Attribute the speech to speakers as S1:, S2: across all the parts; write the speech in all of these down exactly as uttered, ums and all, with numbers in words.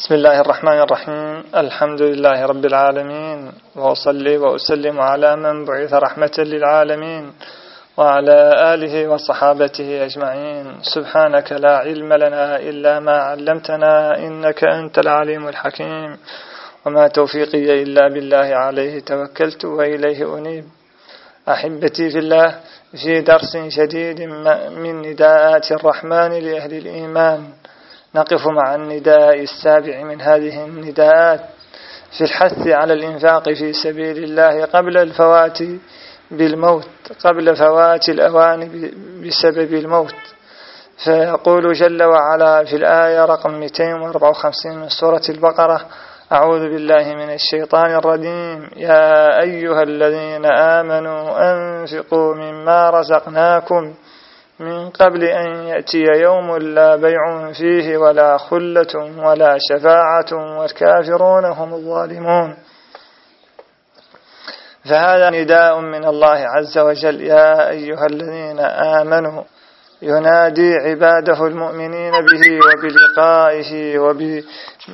S1: بسم الله الرحمن الرحيم. الحمد لله رب العالمين، وأصلي وأسلم على من بعث رحمة للعالمين وعلى آله وصحابته أجمعين. سبحانك لا علم لنا إلا ما علمتنا إنك أنت العليم الحكيم، وما توفيقي إلا بالله، عليه توكلت وإليه أنيب. أحبتي في الله، في درس شديد من نداءات الرحمن لأهل الإيمان نقف مع النداء السابع من هذه النداءات في الحث على الإنفاق في سبيل الله قبل الفوات بالموت قبل فوات الأوان بسبب الموت. فيقول جل وعلا في الآية رقم مئتين وأربعة وخمسين من سورة البقرة: أعوذ بالله من الشيطان الرجيم. يا أيها الذين آمنوا أنفقوا مما رزقناكم من قبل أن يأتي يوم لا بيع فيه ولا خلة ولا شفاعة والكافرون هم الظالمون. فهذا نداء من الله عز وجل: يا أيها الذين آمنوا، ينادي عباده المؤمنين به وبلقائه وب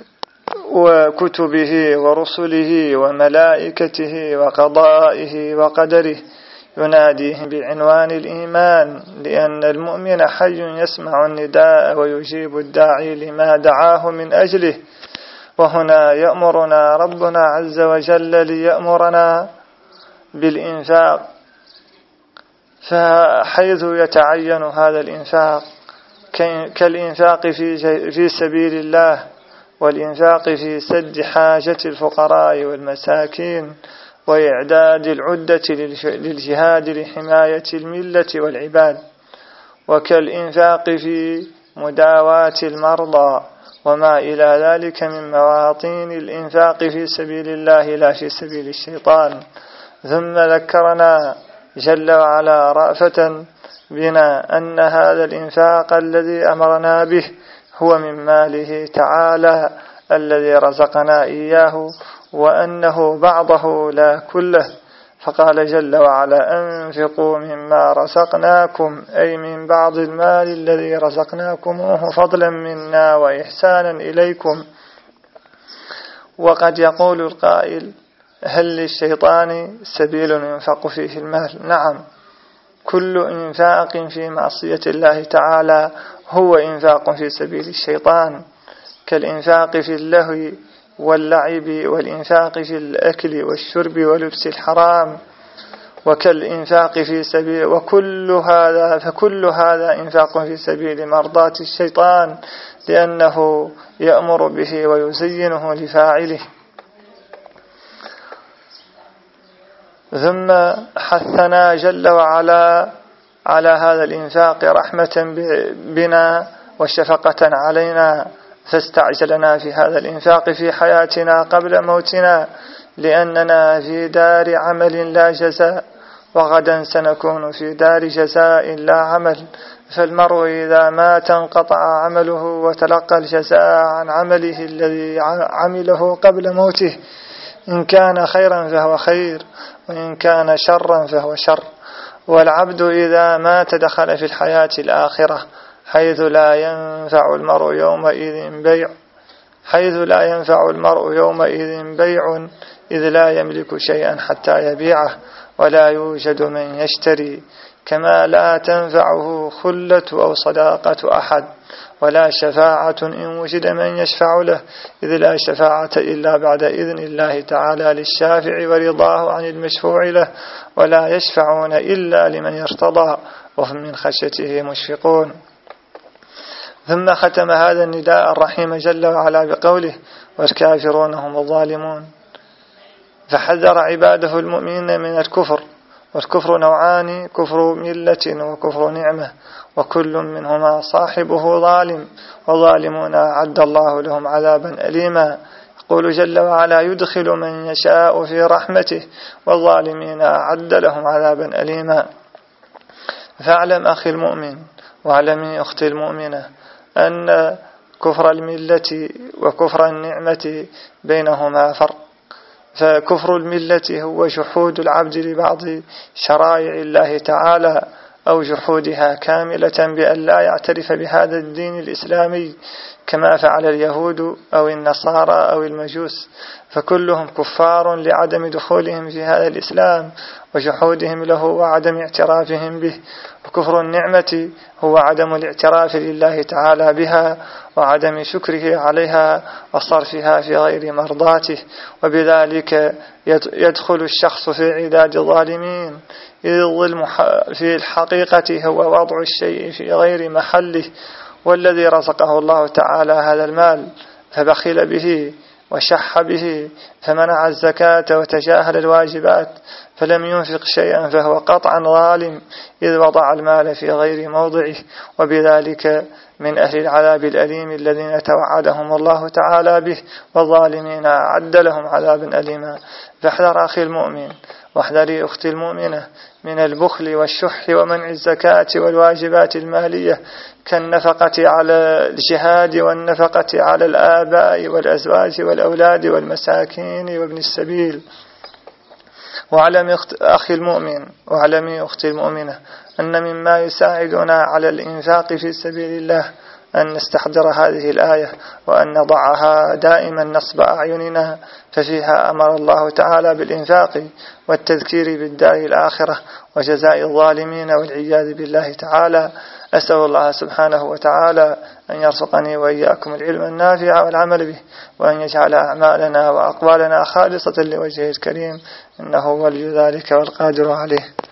S1: وكتبه ورسله وملائكته وقضائه وقدره، يناديهم بعنوان الإيمان، لأن المؤمن حي يسمع النداء ويجيب الداعي لما دعاه من أجله. وهنا يأمرنا ربنا عز وجل ليأمرنا بالإنفاق، فحيث يتعين هذا الإنفاق كالإنفاق في سبيل الله، والإنفاق في سد حاجة الفقراء والمساكين، وإعداد العدة للجهاد لحماية الملة والعباد، وكالإنفاق في مداواة المرضى وما إلى ذلك من مواطين الإنفاق في سبيل الله لا في سبيل الشيطان. ثم ذكرنا جل وعلا رأفة بنا أن هذا الإنفاق الذي أمرنا به هو من ماله تعالى الذي رزقنا إياه، وأنه بعضه لا كله. فقال جل وعلا: أنفقوا مما رزقناكم، أي من بعض المال الذي رزقناكموه فضلا منا وإحسانا إليكم. وقد يقول القائل: هل للشيطان سبيل ينفق فيه المال؟ نعم، كل إنفاق في معصية الله تعالى هو إنفاق في سبيل الشيطان، كالإنفاق في اللهو واللعب، والإنفاق في الأكل والشرب ولبس الحرام، وكالإنفاق في سبيل وكل هذا فكل هذا إنفاق في سبيل مرضاة الشيطان، لأنه يأمر به ويزينه لفاعله. ثم حثنا جل وعلا على هذا الإنفاق رحمة بنا وشفقة علينا، فاستعجلنا في هذا الإنفاق في حياتنا قبل موتنا، لأننا في دار عمل لا جزاء، وغدا سنكون في دار جزاء لا عمل. فالمرء إذا مات انقطع عمله وتلقى الجزاء عن عمله الذي عمله قبل موته، إن كان خيرا فهو خير، وإن كان شرا فهو شر. والعبد إذا مات دخل في الحياة الآخرة، حيث لا ينفع المرء يومئذ بيع حيث لا ينفع المرء يومئذ بيع إذ لا يملك شيئا حتى يبيعه، ولا يوجد من يشتري، كما لا تنفعه خلة أو صداقة أحد، ولا شفاعة إن وجد من يشفع له، إذ لا شفاعة إلا بعد إذن الله تعالى للشافع ورضاه عن المشفوع له، ولا يشفعون إلا لمن يرتضى وهم من خشيته مشفقون. ثم ختم هذا النداء الرحيم جل وعلا بقوله: والكافرون هم الظالمون. فحذر عباده المؤمنين من الكفر، والكفر نوعان: كفر ملة وكفر نعمة، وكل منهما صاحبه ظالم، وظالمون أعد الله لهم عذابا أليما. يقول جل وعلا: يدخل من يشاء في رحمته، والظالمين أعد لهم عذابا أليما. فاعلم أخي المؤمن، واعلمي أختي المؤمنة، أن كفر الملة وكفر النعمة بينهما فرق. فكفر الملة هو جحود العبد لبعض شرائع الله تعالى، أو جحودها كاملة بأن لا يعترف بهذا الدين الإسلامي، كما فعل اليهود أو النصارى أو المجوس، فكلهم كفار لعدم دخولهم في هذا الإسلام وجحودهم له وعدم اعترافهم به. وكفر النعمة هو عدم الاعتراف لله تعالى بها وعدم شكره عليها وصرفها في غير مرضاته، وبذلك يدخل الشخص في عداد الظالمين، إذ الظلم في الحقيقة هو وضع الشيء في غير محله. والذي رزقه الله تعالى هذا المال فبخل به وشح به فمنع الزكاة وتجاهل الواجبات فلم ينفق شيئا فهو قطعا ظالم، إذ وضع المال في غير موضعه، وبذلك من أهل العذاب الأليم الذين توعدهم الله تعالى به، والظالمين أعد لهم عذابا أليما. فاحذر أخي المؤمن واحذري أختي المؤمنة من البخل والشح ومنع الزكاة والواجبات المالية كالنفقة على الجهاد والنفقة على الآباء والأزواج والأولاد والمساكين وابن السبيل. وعلمي أخي المؤمن وعلمي أختي المؤمنة أن مما يساعدنا على الإنفاق في سبيل الله أن نستحضر هذه الآية وأن نضعها دائما نصب أعيننا، ففيها أمر الله تعالى بالإنفاق والتذكير بالدار الآخرة وجزاء الظالمين والعياذ بالله تعالى. أسأل الله سبحانه وتعالى أن يرزقني وإياكم العلم النافع والعمل به، وأن يجعل أعمالنا وأقوالنا خالصة لوجهه الكريم، إنه ولي ذلك والقادر عليه.